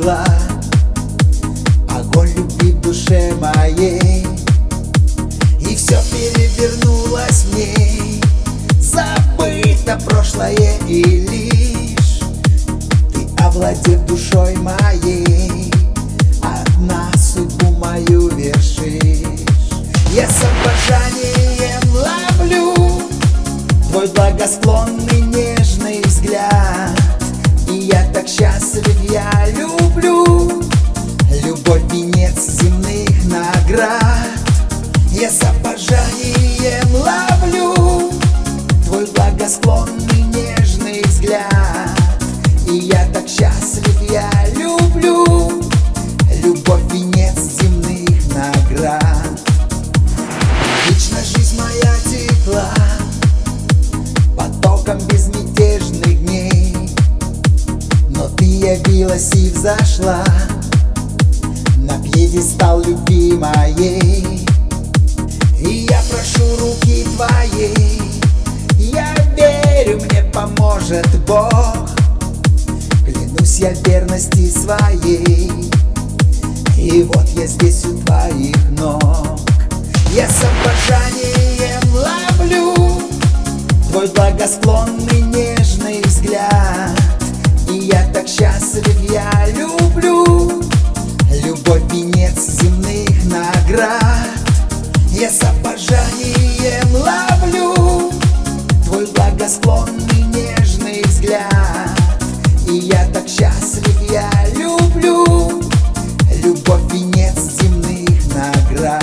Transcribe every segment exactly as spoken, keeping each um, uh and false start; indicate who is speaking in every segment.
Speaker 1: тепла, огонь любви в душе моей. И все перевернулось в ней, забыто прошлое, и лишь ты, овладев душой моей, одна судьбу мою вершишь. Я с обожанием ловлю твой благосклонный нежный взгляд, и я так счастлив, я люблю любовь, венец земных наград. Я с обожанием ловлю твой благосклонный нежный взгляд, и я так счастлив, я люблю любовь, венец земных наград. Вечно жизнь моя текла потоком безмятежных дней, но ты явилась и взошла на пьедестал любви моей. И я прошу руки твоей, я верю, мне поможет Бог. Клянусь я в верности своей, и вот я здесь у твоих ног. Я с обожанием ловлю твой благосклонный нежный взгляд, и я так счастлив, я люблю любовь, венец земных наград. Я с обожанием ловлю твой благосклонный нежный взгляд, и я так счастлив, я люблю любовь, венец земных наград.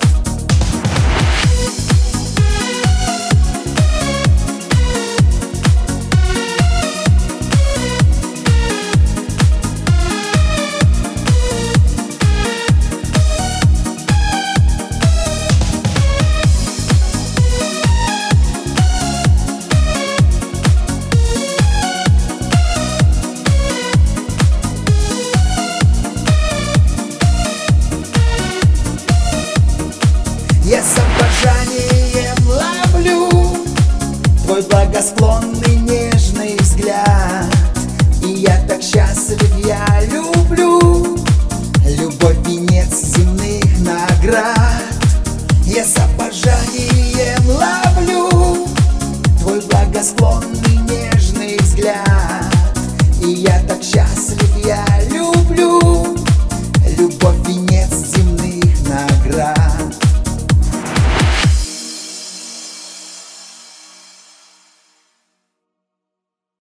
Speaker 1: Я с обожанием ловлю твой благосклонный нежный взгляд, и я так счастлив.